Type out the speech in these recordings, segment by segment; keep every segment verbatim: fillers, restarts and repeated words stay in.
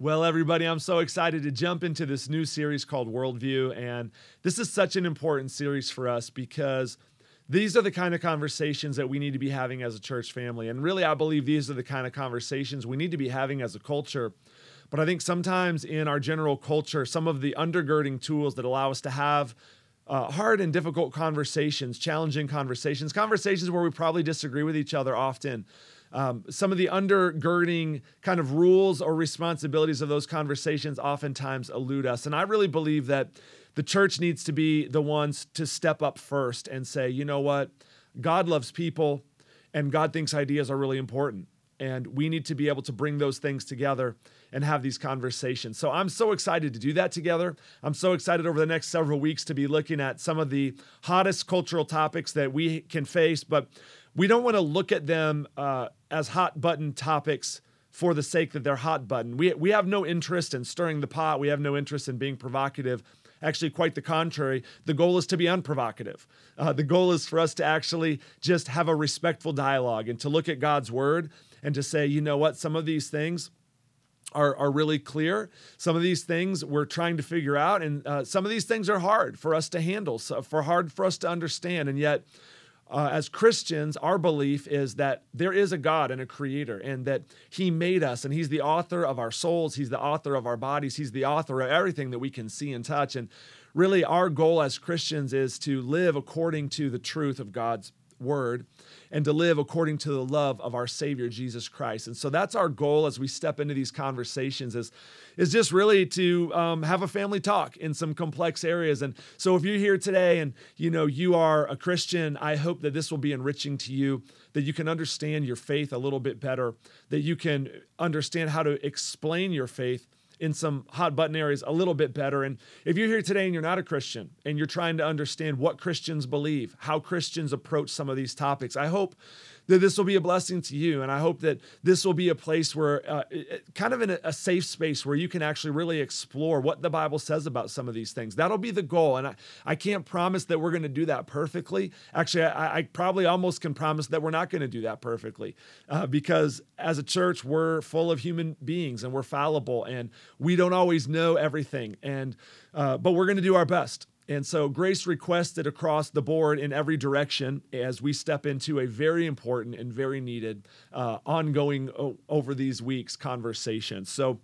Well, everybody, I'm so excited to jump into this new series called Worldview. And this is such an important series for us because these are the kind of conversations that we need to be having as a church family. And really, I believe these are the kind of conversations we need to be having as a culture. But I think sometimes in our general culture, some of the undergirding tools that allow us to have uh, hard and difficult conversations, challenging conversations, conversations where we probably disagree with each other often, Um, some of the undergirding kind of rules or responsibilities of those conversations oftentimes elude us. And I really believe that the church needs to be the ones to step up first and say, you know what, God loves people and God thinks ideas are really important. And we need to be able to bring those things together and have these conversations. So I'm so excited to do that together. I'm so excited over the next several weeks to be looking at some of the hottest cultural topics that we can face, but we don't want to look at them uh, as hot button topics for the sake that they're hot button. We, we have no interest in stirring the pot. We have no interest in being provocative. Actually, quite the contrary. The goal is to be unprovocative. Uh, the goal is for us to actually just have a respectful dialogue and to look at God's word and to say, you know what, some of these things are, are really clear. Some of these things we're trying to figure out, and uh, some of these things are hard for us to handle, so for hard for us to understand, and yet Uh, as Christians, our belief is that there is a God and a creator and that he made us and he's the author of our souls. He's the author of our bodies. He's the author of everything that we can see and touch. And really our goal as Christians is to live according to the truth of God's word and to live according to the love of our Savior, Jesus Christ. And so that's our goal as we step into these conversations is, is just really to um, have a family talk in some complex areas. And so if you're here today and you know you are a Christian, I hope that this will be enriching to you, that you can understand your faith a little bit better, that you can understand how to explain your faith in some hot button areas a little bit better. And if you're here today and you're not a Christian and you're trying to understand what Christians believe, how Christians approach some of these topics, I hope that this will be a blessing to you. And I hope that this will be a place where uh, kind of in a, a safe space where you can actually really explore what the Bible says about some of these things. That'll be the goal. And I, I can't promise that we're going to do that perfectly. Actually, I, I probably almost can promise that we're not going to do that perfectly uh, because as a church, we're full of human beings and we're fallible and we don't always know everything. And uh, but we're going to do our best. And so grace requested across the board in every direction as we step into a very important and very needed uh, ongoing o- over these weeks conversation. So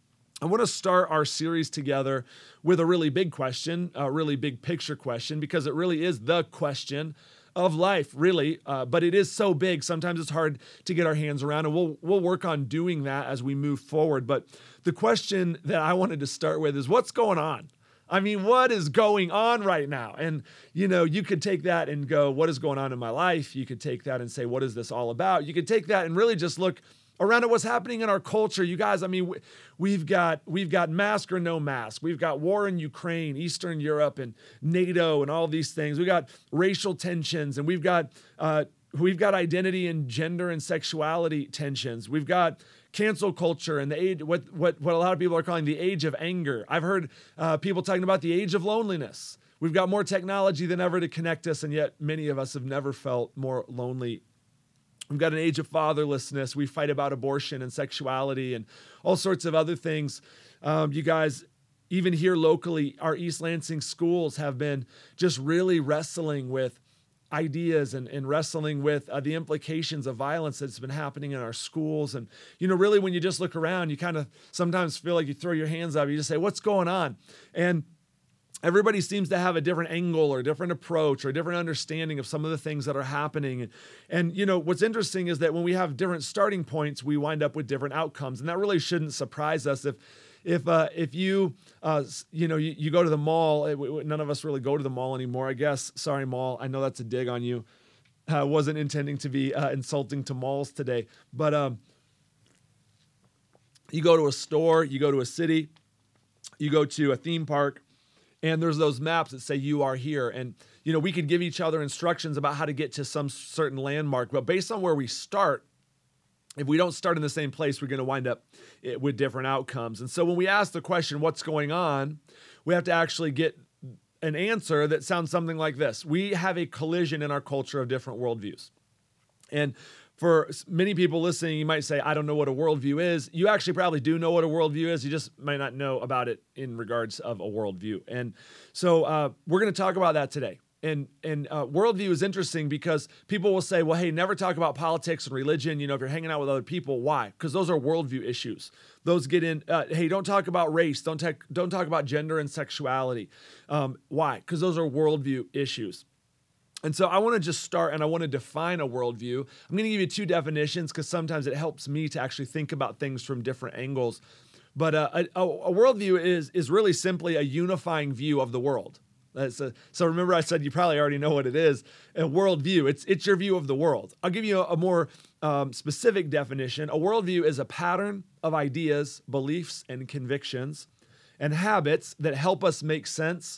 I want to start our series together with a really big question, a really big picture question, because it really is the question of life, really. Uh, but it is so big, sometimes it's hard to get our hands around, and we'll we'll work on doing that as we move forward. But the question that I wanted to start with is what's going on? I mean, what is going on right now? And, you know, you could take that and go, what is going on in my life? You could take that and say, what is this all about? You could take that and really just look around at what's happening in our culture. You guys, I mean, we've got we've got mask or no mask. We've got war in Ukraine, Eastern Europe, and NATO and all these things. We've got racial tensions, and we've got uh, we've got identity and gender and sexuality tensions. We've got cancel culture and the age, what what what a lot of people are calling the age of anger. I've heard uh, people talking about the age of loneliness. We've got more technology than ever to connect us, and yet many of us have never felt more lonely. We've got an age of fatherlessness. We fight about abortion and sexuality and all sorts of other things. Um, you guys, even here locally, our East Lansing schools have been just really wrestling with ideas and, and wrestling with uh, the implications of violence that's been happening in our schools. And, you know, really when you just look around, you kind of sometimes feel like you throw your hands up. You just say, what's going on? And everybody seems to have a different angle or a different approach or a different understanding of some of the things that are happening. And, and, you know, what's interesting is that when we have different starting points, we wind up with different outcomes. And that really shouldn't surprise us. If If uh, if you, uh, you know, you, you go to the mall, it, w- none of us really go to the mall anymore, I guess. Sorry, mall. I know that's a dig on you. I uh, wasn't intending to be uh, insulting to malls today. But um, you go to a store, you go to a city, you go to a theme park, and there's those maps that say you are here. And, you know, we could give each other instructions about how to get to some certain landmark. But based on where we start, if we don't start in the same place, we're going to wind up with different outcomes. And so when we ask the question, what's going on, we have to actually get an answer that sounds something like this. We have a collision in our culture of different worldviews. And for many people listening, you might say, I don't know what a worldview is. You actually probably do know what a worldview is. You just might not know about it in regards of a worldview. And so uh, we're going to talk about that today. And and uh, worldview is interesting because people will say, well, hey, never talk about politics and religion. You know, if you're hanging out with other people, why? Because those are worldview issues. Those get in, uh, hey, don't talk about race. Don't, te- don't talk about gender and sexuality. Um, why? Because those are worldview issues. And so I want to just start and I want to define a worldview. I'm going to give you two definitions because sometimes it helps me to actually think about things from different angles. But uh, a, a worldview is, is really simply a unifying view of the world. That's a, so remember I said you probably already know what it is. A worldview, it's, it's your view of the world. I'll give you a, a more um, specific definition. A worldview is a pattern of ideas, beliefs, and convictions and habits that help us make sense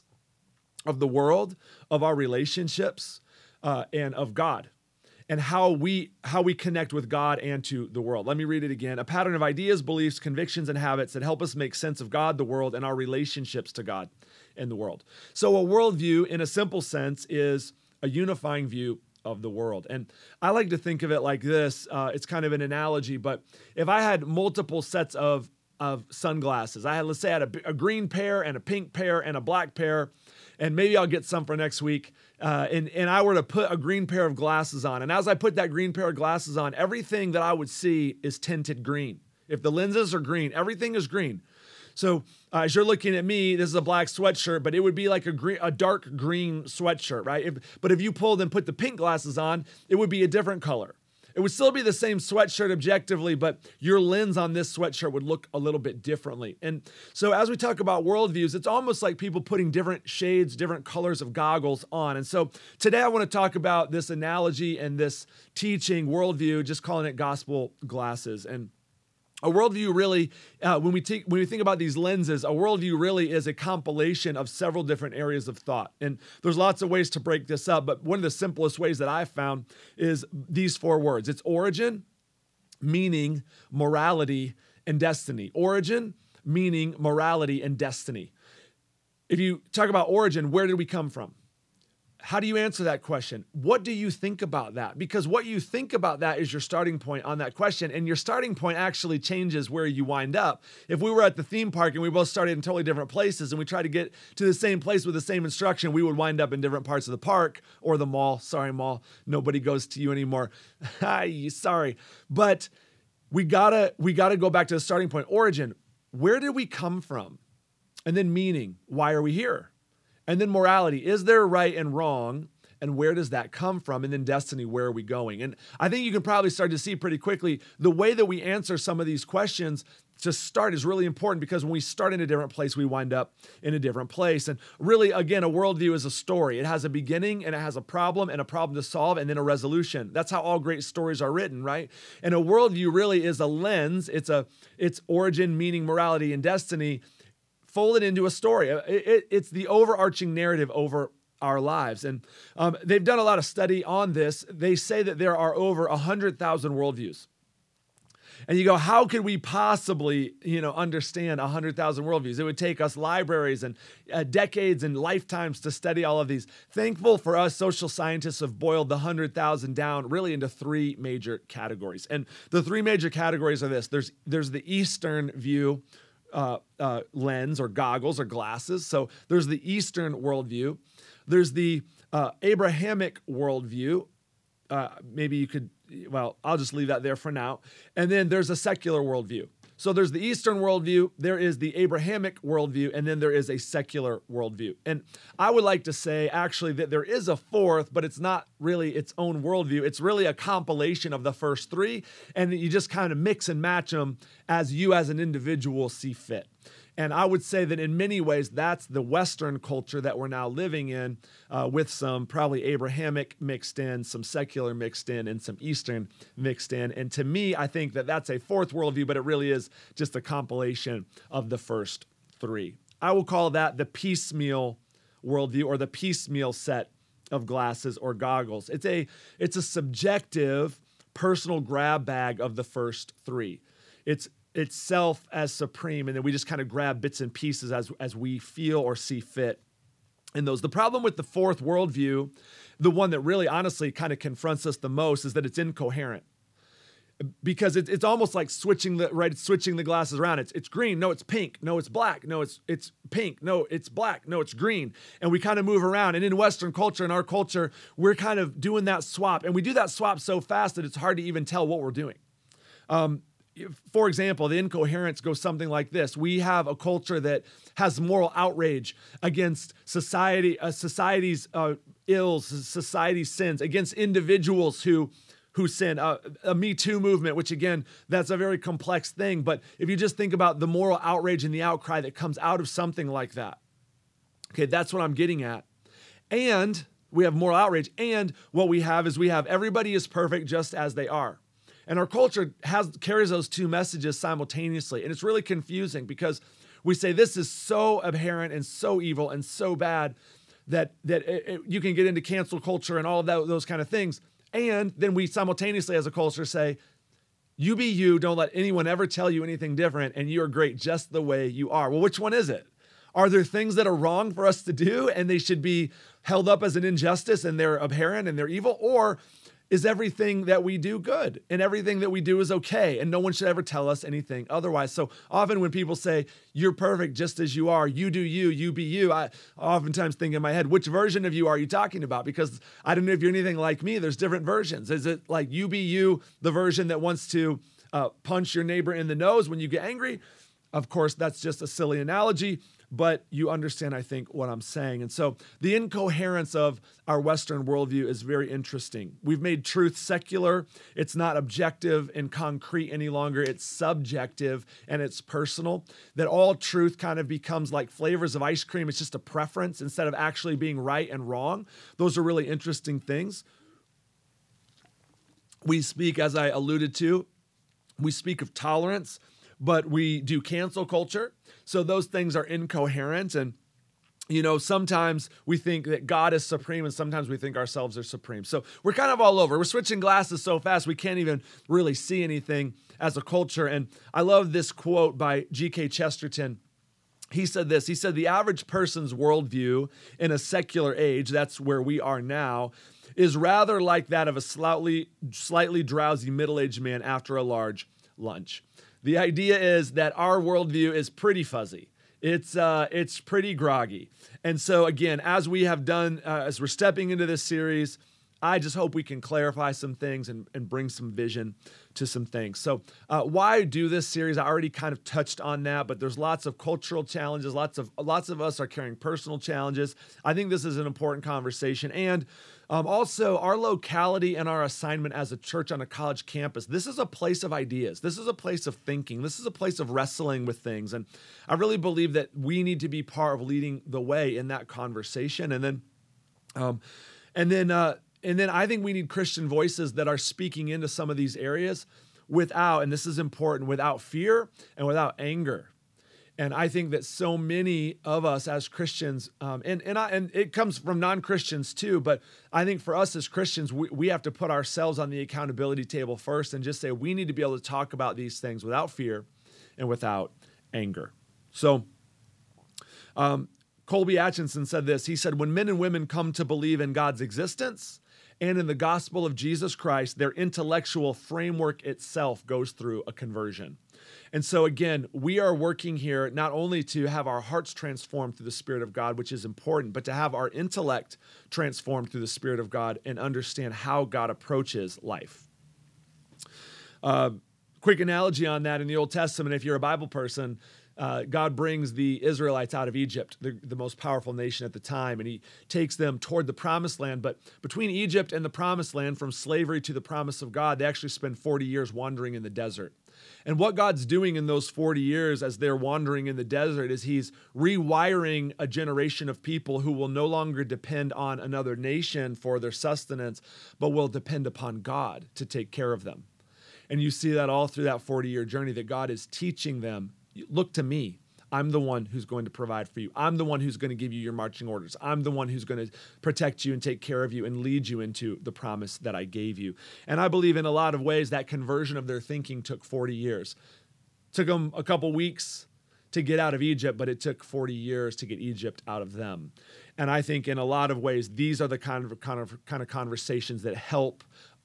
of the world, of our relationships, uh, and of God, and how we how we connect with God and to the world. Let me read it again. A pattern of ideas, beliefs, convictions, and habits that help us make sense of God, the world, and our relationships to God and the world. So a worldview, in a simple sense, is a unifying view of the world. And I like to think of it like this. Uh, it's kind of an analogy, but if I had multiple sets of of sunglasses, I had, let's say I had a, a green pair and a pink pair and a black pair, and maybe I'll get some for next week, uh, and, and I were to put a green pair of glasses on. And as I put that green pair of glasses on, everything that I would see is tinted green. If the lenses are green, everything is green. So uh, as you're looking at me, this is a black sweatshirt, but it would be like a green, a dark green sweatshirt, right? If, but if you pulled and put the pink glasses on, it would be a different color. It would still be the same sweatshirt objectively, but your lens on this sweatshirt would look a little bit differently. And so as we talk about worldviews, it's almost like people putting different shades, different colors of goggles on. And so today I want to talk about this analogy and this teaching worldview, just calling it gospel glasses. And a worldview really, uh, when we take, when we think about these lenses, a worldview really is a compilation of several different areas of thought. And there's lots of ways to break this up, but one of the simplest ways that I've found is these four words. It's origin, meaning, morality, and destiny. Origin, meaning, morality, and destiny. If you talk about origin, where did we come from? How do you answer that question? What do you think about that? Because what you think about that is your starting point on that question, and your starting point actually changes where you wind up. If we were at the theme park and we both started in totally different places and we tried to get to the same place with the same instruction, we would wind up in different parts of the park or the mall. Sorry, mall. Nobody goes to you anymore. Hi, sorry. But we gotta, we gotta go back to the starting point. Origin, where did we come from? And then meaning, why are we here? And then morality, is there right and wrong? And where does that come from? And then destiny, where are we going? And I think you can probably start to see pretty quickly the way that we answer some of these questions to start is really important, because when we start in a different place, we wind up in a different place. And really, again, a worldview is a story. It has a beginning and it has a problem and a problem to solve and then a resolution. That's how all great stories are written, right? And a worldview really is a lens. It's a it's origin, meaning, morality, and destiny folded into a story. It, it, it's the overarching narrative over our lives. And um, they've done a lot of study on this. They say that there are over one hundred thousand worldviews. And you go, how could we possibly, you know, understand one hundred thousand worldviews? It would take us libraries and uh, decades and lifetimes to study all of these. Thankful for us, social scientists have boiled the one hundred thousand down really into three major categories. And the three major categories are this. There's, there's the Eastern view, Uh, uh, lens or goggles or glasses. So there's the Eastern worldview. There's the uh, Abrahamic worldview. Uh, maybe you could, well, I'll just leave that there for now. And then there's a secular worldview. So there's the Eastern worldview, there is the Abrahamic worldview, and then there is a secular worldview. And I would like to say actually that there is a fourth, but it's not really its own worldview. It's really a compilation of the first three, and you just kind of mix and match them as you as an individual see fit. And I would say that in many ways, that's the Western culture that we're now living in, uh, with some probably Abrahamic mixed in, some secular mixed in, and some Eastern mixed in. And to me, I think that that's a fourth worldview, but it really is just a compilation of the first three. I will call that the piecemeal worldview, or the piecemeal set of glasses or goggles. It's a, it's a subjective, personal grab bag of the first three. It's itself as supreme, and then we just kind of grab bits and pieces as, as we feel or see fit in those. The problem with the fourth worldview, the one that really honestly kind of confronts us the most, is that it's incoherent. because it, it's almost like switching the right, switching the glasses around. It's it's green, no, it's pink, no, it's black, no, it's it's pink, no, it's black, no, it's green, and we kind of move around. And in Western culture, in our culture, we're kind of doing that swap, and we do that swap so fast that it's hard to even tell what we're doing. Um, For example, the incoherence goes something like this. We have a culture that has moral outrage against society, uh, society's uh, ills, society's sins, against individuals who who sin. Uh, a Me Too movement, which again, that's a very complex thing. But if you just think about the moral outrage and the outcry that comes out of something like that, okay, that's what I'm getting at. And we have moral outrage. And what we have is we have everybody is perfect just as they are. And our culture has carries those two messages simultaneously. And it's really confusing because we say this is so abhorrent and so evil and so bad that, that it, it, you can get into cancel culture and all of that, those kind of things. And then we simultaneously as a culture say, you be you, don't let anyone ever tell you anything different, and you are great just the way you are. Well, which one is it? Are there things that are wrong for us to do and they should be held up as an injustice and they're abhorrent and they're evil? Or is everything that we do good and everything that we do is okay and no one should ever tell us anything otherwise? So often when people say, you're perfect just as you are, you do you, you be you, I oftentimes think in my head, which version of you are you talking about? Because I don't know if you're anything like me, there's different versions. Is it like you be you, the version that wants to uh, punch your neighbor in the nose when you get angry? Of course, that's just a silly analogy, but you understand, I think, what I'm saying. And so the incoherence of our Western worldview is very interesting. We've made truth secular. It's not objective and concrete any longer. It's subjective and it's personal. That all truth kind of becomes like flavors of ice cream. It's just a preference instead of actually being right and wrong. Those are really interesting things. We speak, as I alluded to, we speak of tolerance, but we do cancel culture. So those things are incoherent. And, you know, sometimes we think that God is supreme and sometimes we think ourselves are supreme. So we're kind of all over. We're switching glasses so fast we can't even really see anything as a culture. And I love this quote by G K Chesterton. He said this, he said, the average person's worldview in a secular age, that's where we are now, is rather like that of a slightly, slightly drowsy middle-aged man after a large lunch. The idea is that our worldview is pretty fuzzy. It's uh, it's pretty groggy. And so again, as we have done, uh, as we're stepping into this series, I just hope we can clarify some things and, and bring some vision to some things. So uh, why do this series? I already kind of touched on that, but there's lots of cultural challenges. Lots of lots of us are carrying personal challenges. I think this is an important conversation. And um, also our locality and our assignment as a church on a college campus. This is a place of ideas. This is a place of thinking. This is a place of wrestling with things. And I really believe that we need to be part of leading the way in that conversation. And then, um, and then, uh, And then I think we need Christian voices that are speaking into some of these areas without, and this is important, without fear and without anger. And I think that so many of us as Christians, um, and and, I, and it comes from non-Christians too, but I think for us as Christians, we, we have to put ourselves on the accountability table first and just say we need to be able to talk about these things without fear and without anger. So um, Colby Atchison said this. He said, when men and women come to believe in God's existence and in the gospel of Jesus Christ, their intellectual framework itself goes through a conversion. And so again, we are working here not only to have our hearts transformed through the Spirit of God, which is important, but to have our intellect transformed through the Spirit of God and understand how God approaches life. Uh, quick analogy on that in the Old Testament, if you're a Bible person, Uh, God brings the Israelites out of Egypt, the, the most powerful nation at the time, and he takes them toward the promised land. But between Egypt and the promised land, from slavery to the promise of God, they actually spend forty years wandering in the desert. And what God's doing in those forty years as they're wandering in the desert is he's rewiring a generation of people who will no longer depend on another nation for their sustenance, but will depend upon God to take care of them. And you see that all through that forty-year journey, that God is teaching them, look to me. I'm the one who's going to provide for you. I'm the one who's going to give you your marching orders. I'm the one who's going to protect you and take care of you and lead you into the promise that I gave you. And I believe in a lot of ways that conversion of their thinking took forty years. It took them a couple weeks to get out of Egypt, but it took forty years to get Egypt out of them. And I think in a lot of ways, these are the kind of kind of kind of conversations that help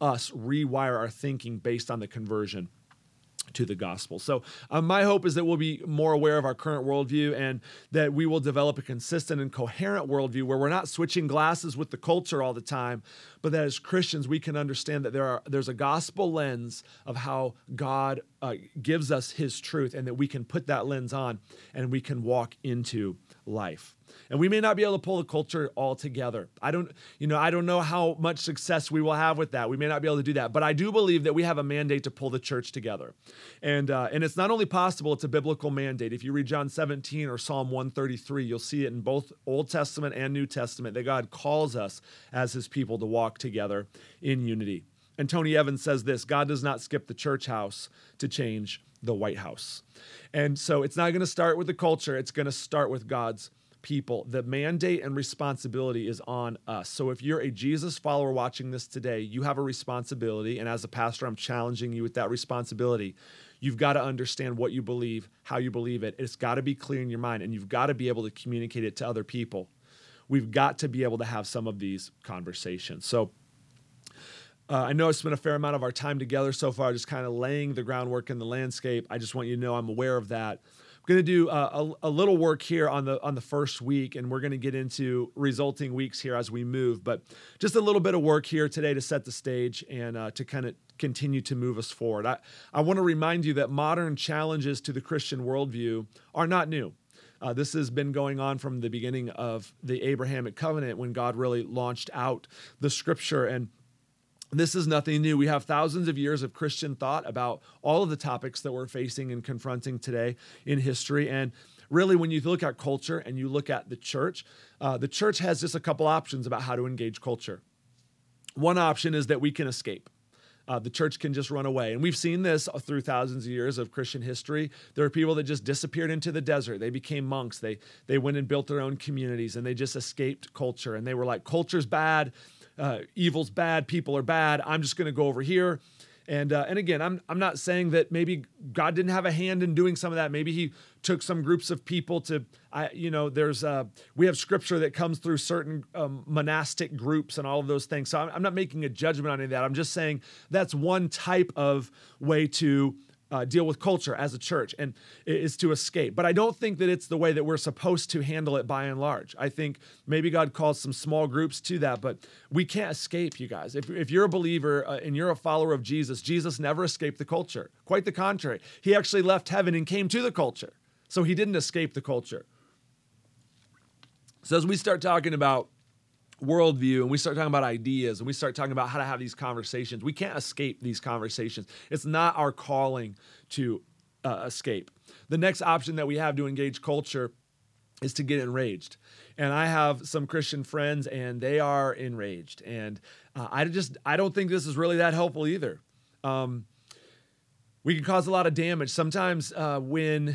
us rewire our thinking based on the conversion to the gospel. So um, my hope is that we'll be more aware of our current worldview and that we will develop a consistent and coherent worldview where we're not switching glasses with the culture all the time, but that as Christians, we can understand that there are there's a gospel lens of how God uh, gives us his truth, and that we can put that lens on and we can walk into life. And we may not be able to pull the culture all together. I don't, you know, I don't know how much success we will have with that. We may not be able to do that, but I do believe that we have a mandate to pull the church together. And uh, and it's not only possible, it's a biblical mandate. If you read John seventeen or Psalm one thirty-three, you'll see it in both Old Testament and New Testament that God calls us as his people to walk together in unity. And Tony Evans says this: God does not skip the church house to change the White House. And so it's not going to start with the culture. It's going to start with God's people. The mandate and responsibility is on us. So if you're a Jesus follower watching this today, you have a responsibility. And as a pastor, I'm challenging you with that responsibility. You've got to understand what you believe, how you believe it. It's got to be clear in your mind, and you've got to be able to communicate it to other people. We've got to be able to have some of these conversations. So Uh, I know I spent a fair amount of our time together so far, just kind of laying the groundwork in the landscape. I just want you to know I'm aware of that. I'm going to do uh, a, a little work here on the on the first week, and we're going to get into resulting weeks here as we move. But just a little bit of work here today to set the stage and uh, to kind of continue to move us forward. I, I want to remind you that modern challenges to the Christian worldview are not new. Uh, this has been going on from the beginning of the Abrahamic covenant, when God really launched out the scripture. And this is nothing new. We have thousands of years of Christian thought about all of the topics that we're facing and confronting today in history. And really, when you look at culture and you look at the church, uh, the church has just a couple options about how to engage culture. One option is that we can escape. Uh, the church can just run away. And we've seen this through thousands of years of Christian history. There are people that just disappeared into the desert. They became monks. They, they went and built their own communities, and they just escaped culture. And they were like, culture's bad. Uh, evil's bad, people are bad, I'm just going to go over here. And uh, and again, I'm I'm not saying that maybe God didn't have a hand in doing some of that. Maybe he took some groups of people to, I you know, there's, uh, we have scripture that comes through certain um, monastic groups and all of those things. So I'm, I'm not making a judgment on any of that. I'm just saying that's one type of way to Uh, deal with culture as a church, and is to escape. But I don't think that it's the way that we're supposed to handle it by and large. I think maybe God calls some small groups to that, but we can't escape, you guys. If, if you're a believer uh, and you're a follower of Jesus, Jesus never escaped the culture. Quite the contrary. He actually left heaven and came to the culture. So he didn't escape the culture. So as we start talking about worldview, and we start talking about ideas, and we start talking about how to have these conversations, we can't escape these conversations. It's not our calling to uh, escape. The next option that we have to engage culture is to get enraged. And I have some Christian friends, and they are enraged. And uh, I just, I don't think this is really that helpful either. Um, we can cause a lot of damage. Sometimes uh, when,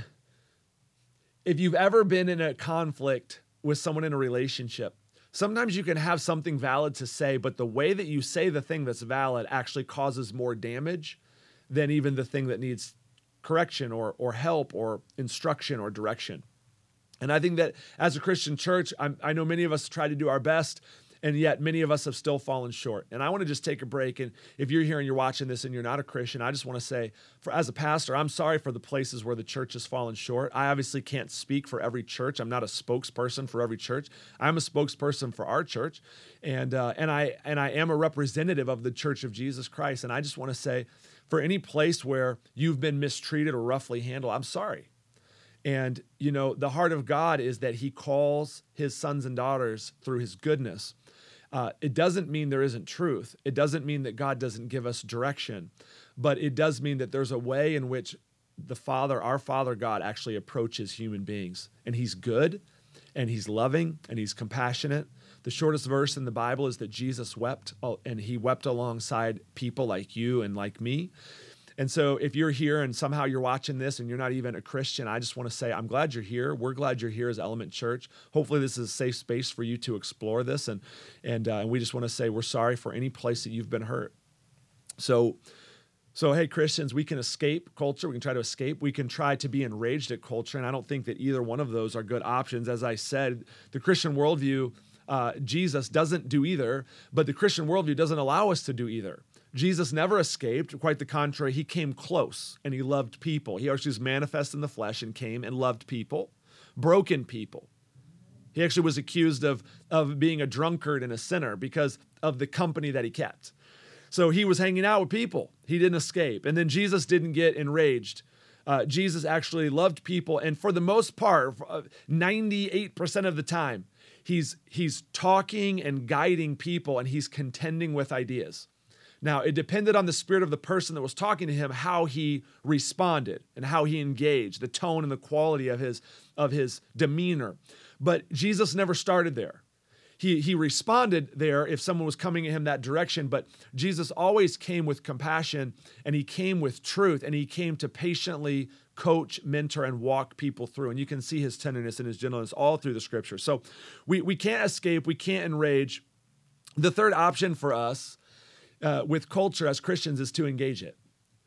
if you've ever been in a conflict with someone in a relationship, sometimes you can have something valid to say, but the way that you say the thing that's valid actually causes more damage than even the thing that needs correction or or help or instruction or direction. And I think that as a Christian church, I'm, I know many of us try to do our best, and yet many of us have still fallen short. And I want to just take a break. And if you're here and you're watching this and you're not a Christian, I just want to say, for as a pastor, I'm sorry for the places where the church has fallen short. I obviously can't speak for every church. I'm not a spokesperson for every church. I'm a spokesperson for our church. And uh, and I and I am a representative of the Church of Jesus Christ. And I just want to say, for any place where you've been mistreated or roughly handled, I'm sorry. And, you know, the heart of God is that he calls his sons and daughters through his goodness. Uh, it doesn't mean there isn't truth. It doesn't mean that God doesn't give us direction, but it does mean that there's a way in which the Father, our Father God, actually approaches human beings. And he's good, and he's loving, and he's compassionate. The shortest verse in the Bible is that Jesus wept, and he wept alongside people like you and like me. And so if you're here and somehow you're watching this and you're not even a Christian, I just want to say, I'm glad you're here. We're glad you're here as Element Church. Hopefully this is a safe space for you to explore this. And and, uh, and we just want to say we're sorry for any place that you've been hurt. So, so hey, Christians, we can escape culture. We can try to escape. We can try to be enraged at culture. And I don't think that either one of those are good options. As I said, the Christian worldview, uh, Jesus doesn't do either, but the Christian worldview doesn't allow us to do either. Jesus never escaped. Quite the contrary, he came close and he loved people. He actually was manifest in the flesh and came and loved people, broken people. He actually was accused of, of being a drunkard and a sinner because of the company that he kept. So he was hanging out with people. He didn't escape. And then Jesus didn't get enraged. Uh, Jesus actually loved people. And for the most part, ninety-eight percent of the time, he's, he's talking and guiding people and he's contending with ideas. Now, it depended on the spirit of the person that was talking to him, how he responded and how he engaged, the tone and the quality of his, of his demeanor. But Jesus never started there. He, he responded there if someone was coming at him that direction, but Jesus always came with compassion and he came with truth and he came to patiently coach, mentor, and walk people through. And you can see his tenderness and his gentleness all through the scripture. So we, we can't escape. We can't enrage. The third option for us uh, with culture as Christians is to engage it.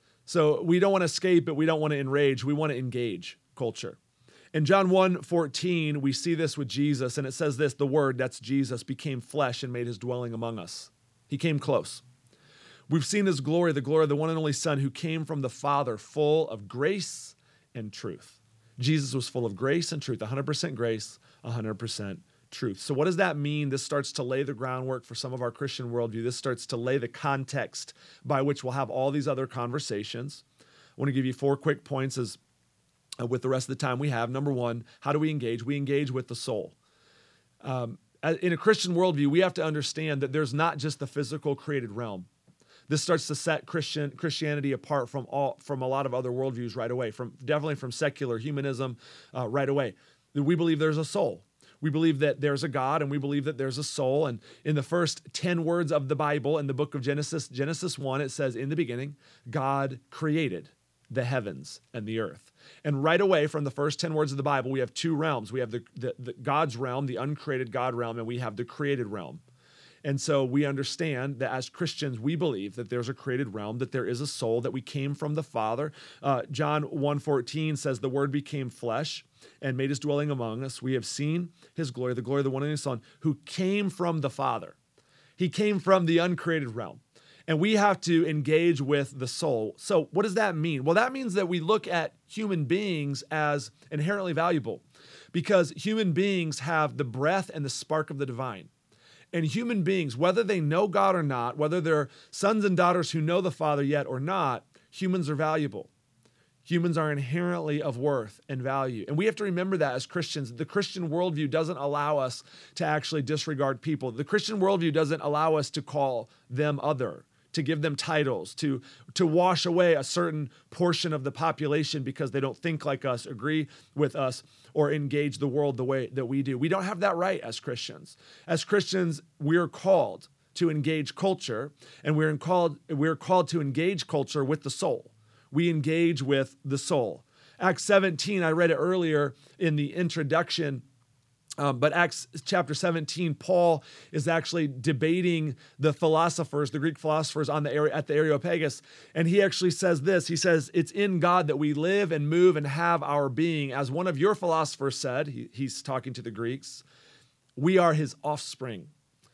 So we don't want to escape it. We don't want to enrage. We want to engage culture. In John one fourteen, we see this with Jesus, and it says this, the Word, that's Jesus, became flesh and made his dwelling among us. He came close. We've seen his glory, the glory of the one and only Son who came from the Father, full of grace and truth. Jesus was full of grace and truth, one hundred percent grace, one hundred percent truth. So what does that mean? This starts to lay the groundwork for some of our Christian worldview. This starts to lay the context by which we'll have all these other conversations. I want to give you four quick points as with the rest of the time we have. Number one, how do we engage? We engage with the soul. Um, in a Christian worldview, we have to understand that there's not just the physical created realm. This starts to set Christian Christianity apart from all from a lot of other worldviews right away, from definitely from secular humanism uh, right away. We believe there's a soul. We believe that there's a God, and we believe that there's a soul. And in the first ten words of the Bible, in the book of Genesis, Genesis one, it says, in the beginning, God created the heavens and the earth. And right away from the first ten words of the Bible, we have two realms. We have the, the, the God's realm, the uncreated God realm, and we have the created realm. And so we understand that as Christians, we believe that there's a created realm, that there is a soul, that we came from the Father. Uh, John one fourteen says, the Word became flesh and made his dwelling among us. We have seen his glory, the glory of the one and only Son, who came from the Father. He came from the uncreated realm. And we have to engage with the soul. So what does that mean? Well, that means that we look at human beings as inherently valuable because human beings have the breath and the spark of the divine. And human beings, whether they know God or not, whether they're sons and daughters who know the Father yet or not, humans are valuable. Humans are inherently of worth and value. And we have to remember that as Christians. The Christian worldview doesn't allow us to actually disregard people. The Christian worldview doesn't allow us to call them other, to give them titles, to, to wash away a certain portion of the population because they don't think like us, agree with us, or engage the world the way that we do. We don't have that right as Christians. As Christians, we're called to engage culture, and we're called, we're called to engage culture with the soul. We engage with the soul. Acts seventeen, I read it earlier in the introduction, Um, but Acts chapter seventeen, Paul is actually debating the philosophers, the Greek philosophers on the at the Areopagus, and he actually says this. He says, it's in God that we live and move and have our being. As one of your philosophers said, he, he's talking to the Greeks, we are his offspring.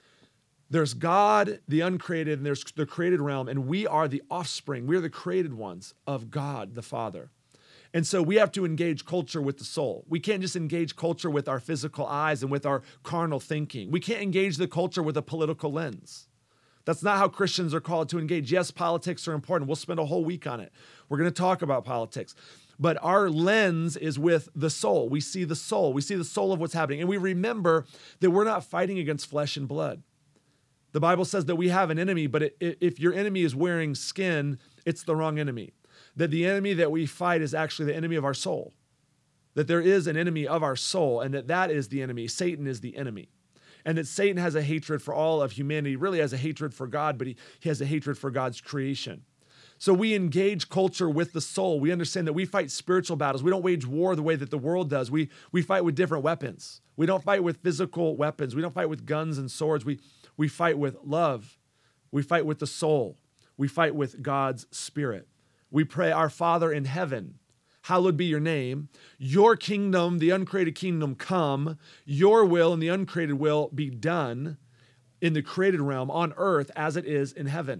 There's God, the uncreated, and there's the created realm, and we are the offspring. We are the created ones of God, the Father. And so we have to engage culture with the soul. We can't just engage culture with our physical eyes and with our carnal thinking. We can't engage the culture with a political lens. That's not how Christians are called to engage. Yes, politics are important. We'll spend a whole week on it. We're going to talk about politics. But our lens is with the soul. We see the soul. We see the soul of what's happening. And we remember that we're not fighting against flesh and blood. The Bible says that we have an enemy, but if your enemy is wearing skin, it's the wrong enemy. That the enemy that we fight is actually the enemy of our soul. That there is an enemy of our soul, and that that is the enemy. Satan is the enemy. And that Satan has a hatred for all of humanity, really has a hatred for God, but he, he has a hatred for God's creation. So we engage culture with the soul. We understand that we fight spiritual battles. We don't wage war the way that the world does. We, we fight with different weapons. We don't fight with physical weapons. We don't fight with guns and swords. We, we fight with love. We fight with the soul. We fight with God's Spirit. We pray, our Father in heaven, hallowed be your name. Your kingdom, the uncreated kingdom, come. Your will and the uncreated will be done in the created realm on earth as it is in heaven.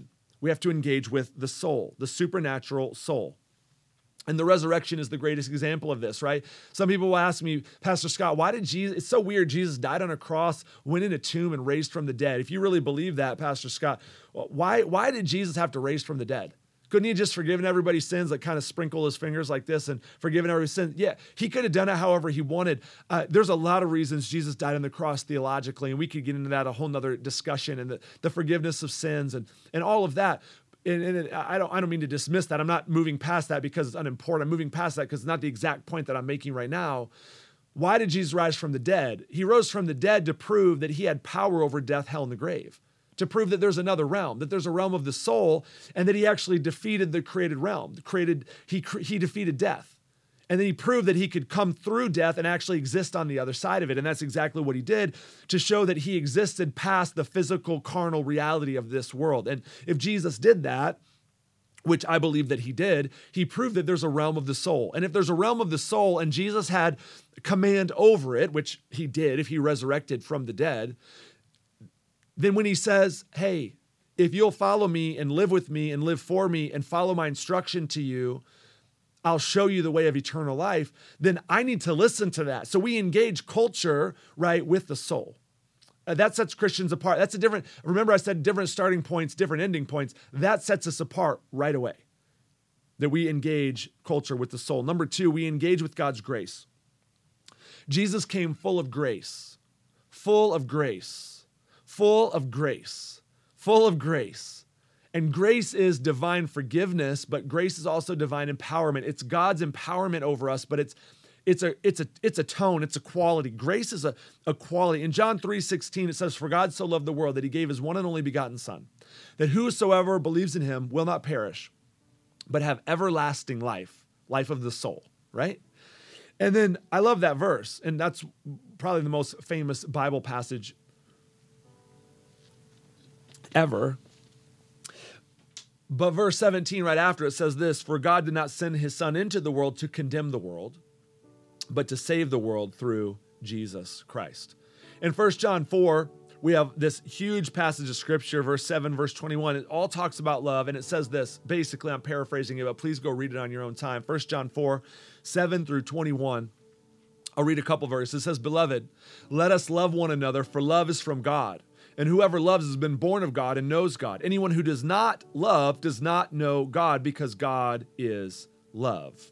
We have to engage with the soul, the supernatural soul. And the resurrection is the greatest example of this, right? Some people will ask me, Pastor Scott, why did Jesus, it's so weird, Jesus died on a cross, went in a tomb, and raised from the dead. If you really believe that, Pastor Scott, why, why did Jesus have to raise from the dead? Couldn't he have just forgiven everybody's sins, like kind of sprinkle his fingers like this and forgiven everybody's sins? Yeah, he could have done it however he wanted. Uh, there's a lot of reasons Jesus died on the cross theologically, and we could get into that a whole nother discussion, and the, the forgiveness of sins and, and all of that. And, and I don't I don't mean to dismiss that. I'm not moving past that because it's unimportant. I'm moving past that because it's not the exact point that I'm making right now. Why did Jesus rise from the dead? He rose from the dead to prove that he had power over death, hell, and the grave, to prove that there's another realm, that there's a realm of the soul, and that he actually defeated the created realm. The created he he defeated death. And then he proved that he could come through death and actually exist on the other side of it. And that's exactly what he did, to show that he existed past the physical, carnal reality of this world. And if Jesus did that, which I believe that he did, he proved that there's a realm of the soul. And if there's a realm of the soul and Jesus had command over it, which he did if he resurrected from the dead, then when he says, hey, if you'll follow me and live with me and live for me and follow my instruction to you, I'll show you the way of eternal life, then I need to listen to that. So we engage culture, right, with the soul. Uh, that sets Christians apart. That's a different, remember I said different starting points, different ending points. That sets us apart right away, that we engage culture with the soul. Number two, we engage with God's grace. Jesus came full of grace, full of grace, full of grace, full of grace. And grace is divine forgiveness, but grace is also divine empowerment. It's God's empowerment over us, but it's it's a it's a it's a tone, it's a quality. Grace is a, a quality. In John three sixteen, it says, "For God so loved the world that he gave his one and only begotten Son, that whosoever believes in him will not perish, but have everlasting life, life of the soul," right? And then I love that verse, and that's probably the most famous Bible passage ever. But verse seventeen right after it says this, "For God did not send his Son into the world to condemn the world, but to save the world through Jesus Christ." In First John four, we have this huge passage of scripture, verse seven, verse twenty-one. It all talks about love, and it says this. Basically, I'm paraphrasing it, but please go read it on your own time. First John four, seven through twenty-one. I'll read a couple verses. It says, "Beloved, let us love one another, for love is from God. And whoever loves has been born of God and knows God. Anyone who does not love does not know God, because God is love."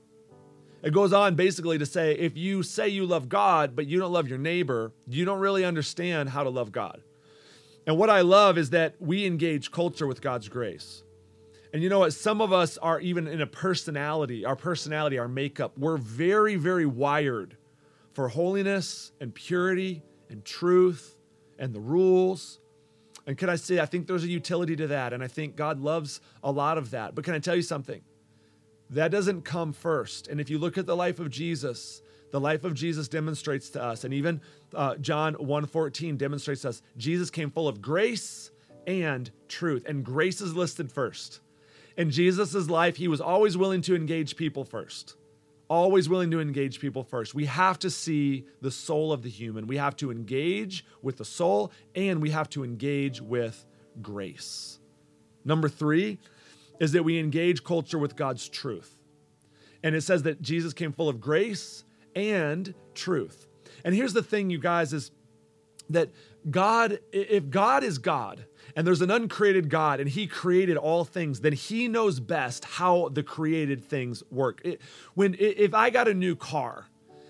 It goes on basically to say, if you say you love God, but you don't love your neighbor, you don't really understand how to love God. And what I love is that we engage culture with God's grace. And you know what? Some of us are even in a personality, our personality, our makeup. We're very, very wired for holiness and purity and truth and the rules. And can I say, I think there's a utility to that. And I think God loves a lot of that. But can I tell you something? That doesn't come first. And if you look at the life of Jesus, the life of Jesus demonstrates to us, and even uh, John one fourteen demonstrates to us, Jesus came full of grace and truth. And grace is listed first. In Jesus' life, he was always willing to engage people first. Always willing to engage people first. We have to see the soul of the human. We have to engage with the soul, and we have to engage with grace. Number three is that we engage culture with God's truth. And it says that Jesus came full of grace and truth. And here's the thing, you guys, is that God, if God is God, and there's an uncreated God, and he created all things, then he knows best how the created things work. It, when if I got a new car,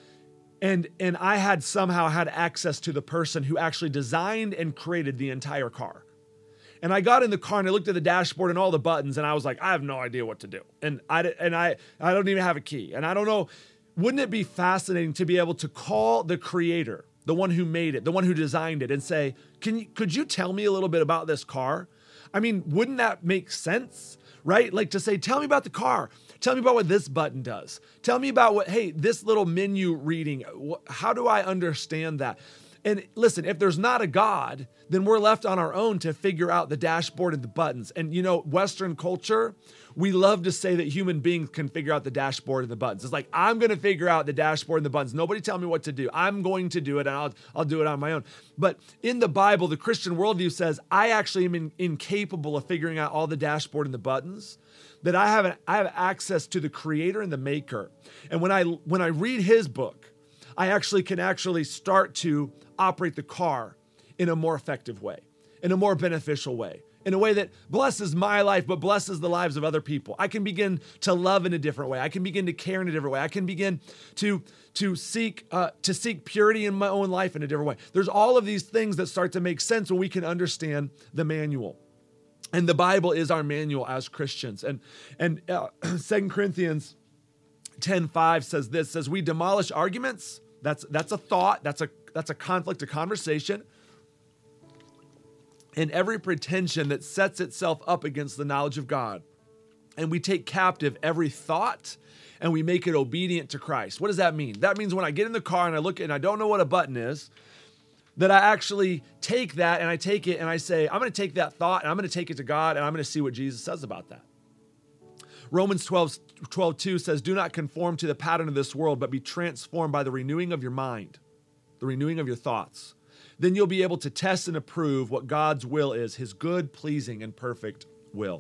and and I had somehow had access to the person who actually designed and created the entire car, and I got in the car and I looked at the dashboard and all the buttons, and I was like, I have no idea what to do, and I and I I don't even have a key, and I don't know. Wouldn't it be fascinating to be able to call the creator, the one who made it, the one who designed it, and say, "Can you, could you tell me a little bit about this car?" I mean, wouldn't that make sense, right? Like to say, "Tell me about the car. Tell me about what this button does. Tell me about what, hey, this little menu reading. How do I understand that?" And listen, if there's not a God, then we're left on our own to figure out the dashboard and the buttons. And you know, Western culture, we love to say that human beings can figure out the dashboard and the buttons. It's like, I'm going to figure out the dashboard and the buttons. Nobody tell me what to do. I'm going to do it, and I'll, I'll do it on my own. But in the Bible, the Christian worldview says, I actually am in, incapable of figuring out all the dashboard and the buttons, that I have, an, I have access to the creator and the maker. And when I, when I read his book, I actually can actually start to operate the car in a more effective way, in a more beneficial way, in a way that blesses my life, but blesses the lives of other people. I can begin to love in a different way. I can begin to care in a different way. I can begin to, to seek uh, to seek purity in my own life in a different way. There's all of these things that start to make sense when we can understand the manual. And the Bible is our manual as Christians. And, and uh, Second Corinthians ten five says this, says, we demolish arguments. That's, that's a thought. That's a, that's a conflict, a conversation. And every pretension that sets itself up against the knowledge of God. And we take captive every thought and we make it obedient to Christ. What does that mean? That means when I get in the car and I look and I don't know what a button is, that I actually take that and I take it and I say, I'm going to take that thought and I'm going to take it to God and I'm going to see what Jesus says about that. Romans twelve, twelve two says, do not conform to the pattern of this world, but be transformed by the renewing of your mind, the renewing of your thoughts. Then you'll be able to test and approve what God's will is, his good, pleasing, and perfect will.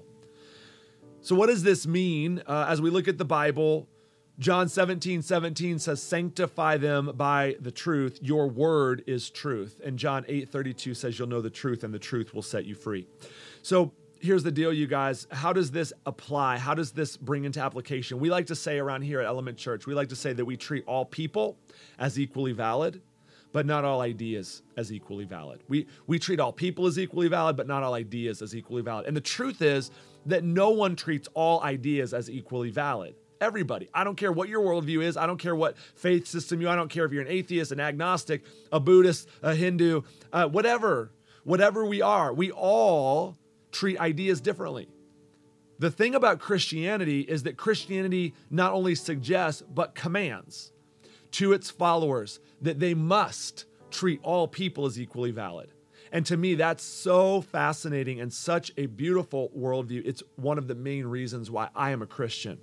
So what does this mean? Uh, as we look at the Bible, John seventeen seventeen says, sanctify them by the truth. Your word is truth. And John eight thirty-two says, you'll know the truth and the truth will set you free. So here's the deal, you guys. How does this apply? How does this bring into application? We like to say around here at Element Church, we like to say that we treat all people as equally valid, but not all ideas as equally valid. We, we treat all people as equally valid, but not all ideas as equally valid. And the truth is that no one treats all ideas as equally valid. Everybody. I don't care what your worldview is. I don't care what faith system you are. I don't care if you're an atheist, an agnostic, a Buddhist, a Hindu, uh, whatever. Whatever we are, we all treat ideas differently. The thing about Christianity is that Christianity not only suggests, but commands to its followers that they must treat all people as equally valid. And to me, that's so fascinating and such a beautiful worldview. It's one of the main reasons why I am a Christian.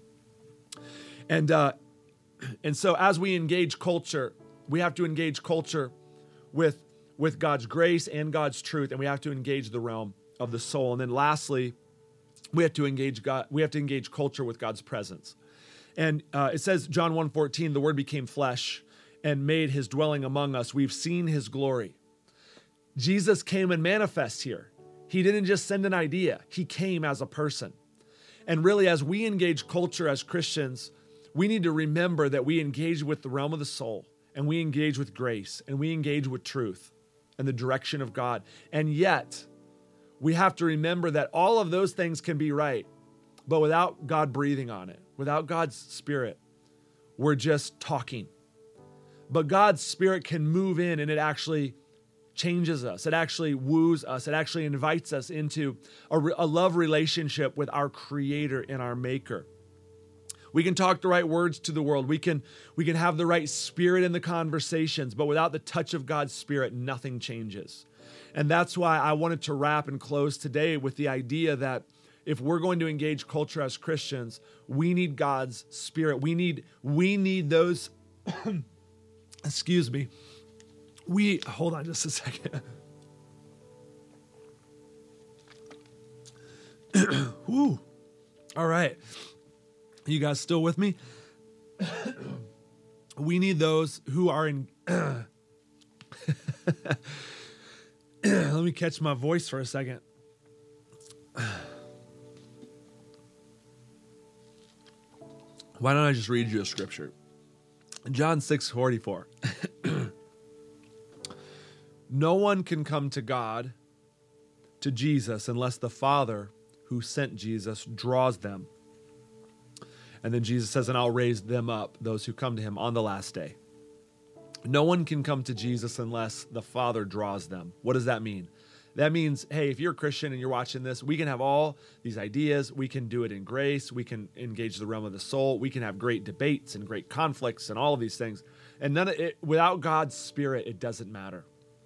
And, uh, and so as we engage culture, we have to engage culture with, with God's grace and God's truth, and we have to engage the realm of the soul. And then lastly, we have to engage God. We have to engage culture with God's presence. And uh, it says, John one fourteen, the word became flesh and made his dwelling among us. We've seen his glory. Jesus came and manifests here. He didn't just send an idea. He came as a person. And really, as we engage culture as Christians, we need to remember that we engage with the realm of the soul, and we engage with grace, and we engage with truth and the direction of God. And yet, we have to remember that all of those things can be right, but without God breathing on it, without God's Spirit, we're just talking. But God's Spirit can move in, and it actually changes us. It actually woos us. It actually invites us into a, a love relationship with our Creator and our Maker. We can talk the right words to the world. We can, we can have the right spirit in the conversations, but without the touch of God's Spirit, nothing changes. And that's why I wanted to wrap and close today with the idea that if we're going to engage culture as Christians, we need God's Spirit. We need, we need those, excuse me, we, hold on just a second. Whew. All right. You guys still with me? We need those who are in, let me catch my voice for a second. Why don't I just read you a scripture? John six forty-four. No one can come to God, to Jesus, unless the Father who sent Jesus draws them. And then Jesus says, and I'll raise them up, those who come to him on the last day. No one can come to Jesus unless the Father draws them. What does that mean? That means, hey, if you're a Christian and you're watching this, we can have all these ideas. We can do it in grace. We can engage the realm of the soul. We can have great debates and great conflicts and all of these things. And none of it, without God's Spirit, it doesn't matter.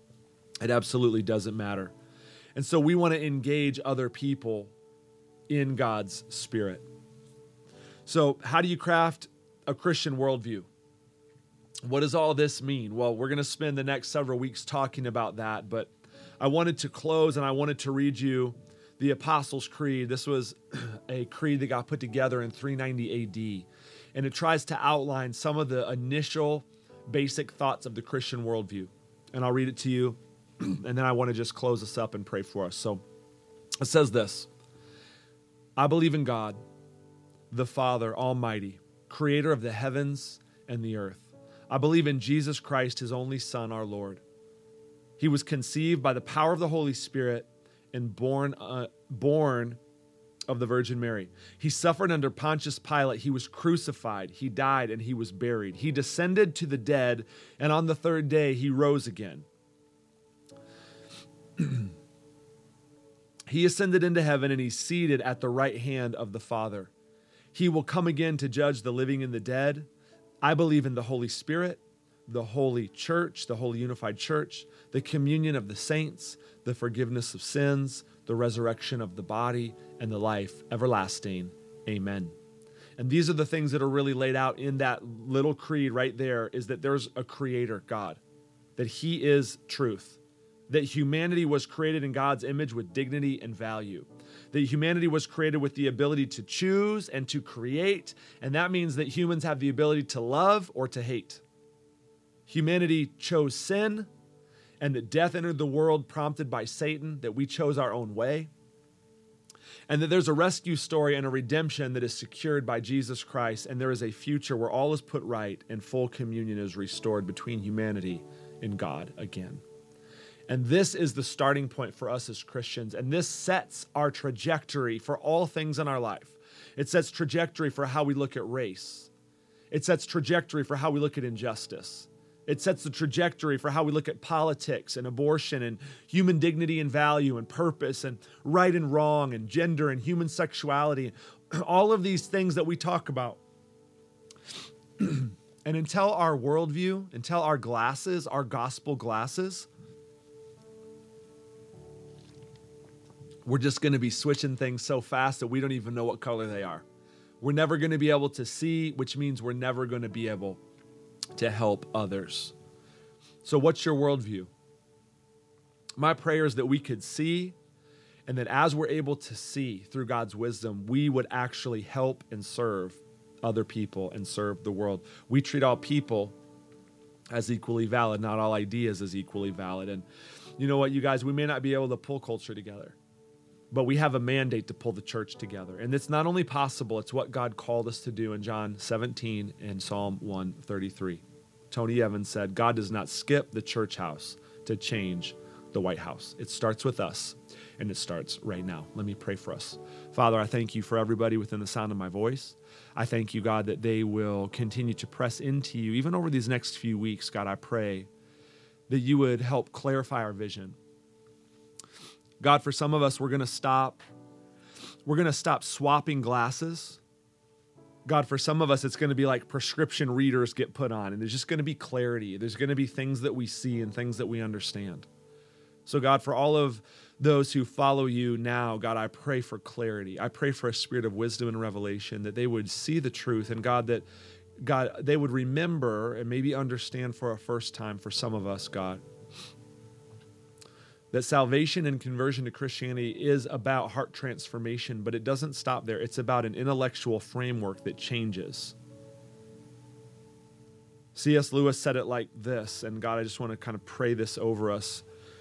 It absolutely doesn't matter. And so we want to engage other people in God's Spirit. So how do you craft a Christian worldview? What does all this mean? Well, we're going to spend the next several weeks talking about that, but I wanted to close and I wanted to read you the Apostles' Creed. This was a creed that got put together in three ninety A D, and it tries to outline some of the initial basic thoughts of the Christian worldview. And I'll read it to you, and then I want to just close this up and pray for us. So it says this: I believe in God, the Father Almighty, creator of the heavens and the earth. I believe in Jesus Christ, his only Son, our Lord. He was conceived by the power of the Holy Spirit and born, uh, born of the Virgin Mary. He suffered under Pontius Pilate. He was crucified. He died and he was buried. He descended to the dead, and on the third day he rose again. He ascended into heaven and he's seated at the right hand of the Father. He will come again to judge the living and the dead. I believe in the Holy Spirit, the Holy Church, the Holy Unified Church, the communion of the saints, the forgiveness of sins, the resurrection of the body, and the life everlasting. Amen. And these are the things that are really laid out in that little creed right there, is that there's a creator, God, that he is truth, that humanity was created in God's image with dignity and value, that humanity was created with the ability to choose and to create, and that means that humans have the ability to love or to hate. Humanity chose sin, and that death entered the world prompted by Satan, that we chose our own way, and that there's a rescue story and a redemption that is secured by Jesus Christ, and there is a future where all is put right and full communion is restored between humanity and God again. And this is the starting point for us as Christians, and this sets our trajectory for all things in our life. It sets trajectory for how we look at race. It sets trajectory for how we look at injustice. It sets the trajectory for how we look at politics and abortion and human dignity and value and purpose and right and wrong and gender and human sexuality, all of these things that we talk about. And until our worldview, until our glasses, our gospel glasses, we're just going to be switching things so fast that we don't even know what color they are. We're never going to be able to see, which means we're never going to be able to help others. So what's your worldview? My prayer is that we could see, and that as we're able to see through God's wisdom, we would actually help and serve other people and serve the world. We treat all people as equally valid, not all ideas as equally valid. And you know what, you guys, we may not be able to pull culture together, but we have a mandate to pull the church together. And it's not only possible, it's what God called us to do in John seventeen and Psalm one thirty-three. Tony Evans said, God does not skip the church house to change the White House. It starts with us, and it starts right now. Let me pray for us. Father, I thank you for everybody within the sound of my voice. I thank you, God, that they will continue to press into you. Even over these next few weeks, God, I pray that you would help clarify our vision. God, for some of us, we're going to stop. We're going to stop swapping glasses. God, for some of us, it's going to be like prescription readers get put on, and there's just going to be clarity. There's going to be things that we see and things that we understand. So God, for all of those who follow you now, God, I pray for clarity. I pray for a spirit of wisdom and revelation, that they would see the truth, and God, that God, they would remember and maybe understand for a first time for some of us, God, that salvation and conversion to Christianity is about heart transformation, but it doesn't stop there. It's about an intellectual framework that changes. C S Lewis said it like this, and God, I just want to kind of pray this over us.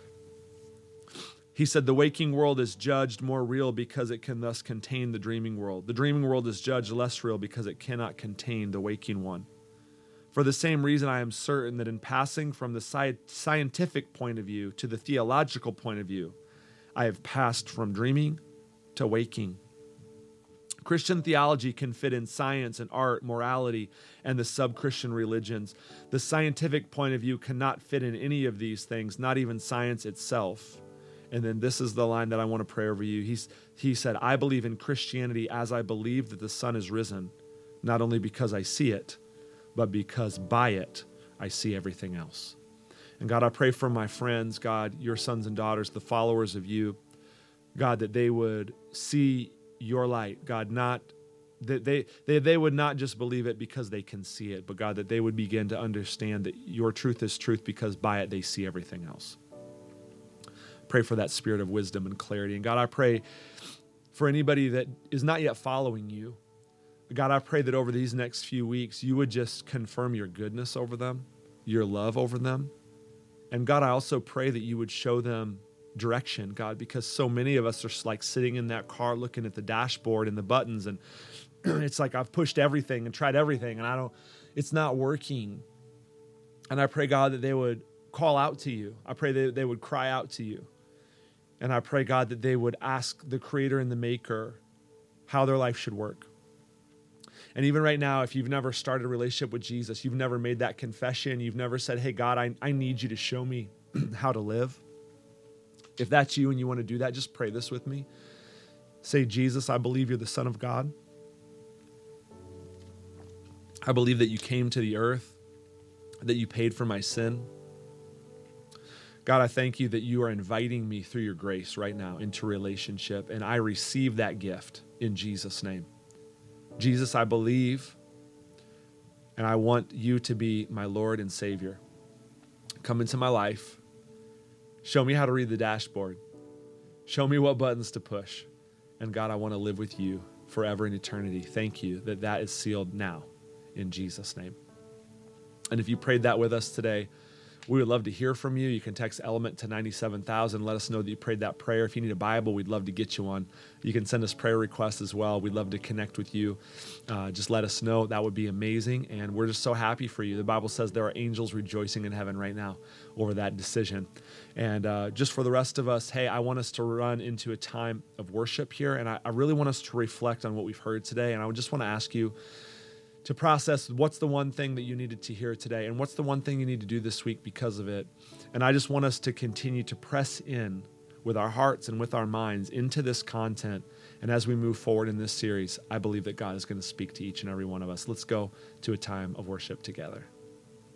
He said, the waking world is judged more real because it can thus contain the dreaming world. The dreaming world is judged less real because it cannot contain the waking one. For the same reason, I am certain that in passing from the sci- scientific point of view to the theological point of view, I have passed from dreaming to waking. Christian theology can fit in science and art, morality, and the sub-Christian religions. The scientific point of view cannot fit in any of these things, not even science itself. And then this is the line that I want to pray over you. He's, he said, I believe in Christianity as I believe that the sun is risen, not only because I see it, but because by it I see everything else. And God, I pray for my friends, God, your sons and daughters, the followers of you, God, that they would see your light, God, not that they, they they would not just believe it because they can see it, but God, that they would begin to understand that your truth is truth because by it they see everything else. Pray for that spirit of wisdom and clarity. And God, I pray for anybody that is not yet following you. God, I pray that over these next few weeks, you would just confirm your goodness over them, your love over them. And God, I also pray that you would show them direction, God, because so many of us are like sitting in that car looking at the dashboard and the buttons, and it's like I've pushed everything and tried everything, and I don't, it's not working. And I pray, God, that they would call out to you. I pray that they would cry out to you. And I pray, God, that they would ask the Creator and the Maker how their life should work. And even right now, if you've never started a relationship with Jesus, you've never made that confession, you've never said, hey, God, I, I need you to show me how to live. If that's you and you want to do that, just pray this with me. Say, Jesus, I believe you're the Son of God. I believe that you came to the earth, that you paid for my sin. God, I thank you that you are inviting me through your grace right now into relationship, and I receive that gift in Jesus' name. Jesus, I believe, and I want you to be my Lord and Savior. Come into my life. Show me how to read the dashboard. Show me what buttons to push. And God, I want to live with you forever in eternity. Thank you that that is sealed now in Jesus' name. And if you prayed that with us today, we would love to hear from you. You can text Element to ninety-seven thousand. Let us know that you prayed that prayer. If you need a Bible, we'd love to get you one. You can send us prayer requests as well. We'd love to connect with you. Uh, just let us know. That would be amazing. And we're just so happy for you. The Bible says there are angels rejoicing in heaven right now over that decision. And uh, just for the rest of us, hey, I want us to run into a time of worship here. And I, I really want us to reflect on what we've heard today. And I would just want to ask you to process what's the one thing that you needed to hear today and what's the one thing you need to do this week because of it. And I just want us to continue to press in with our hearts and with our minds into this content. And as we move forward in this series, I believe that God is going to speak to each and every one of us. Let's go to a time of worship together.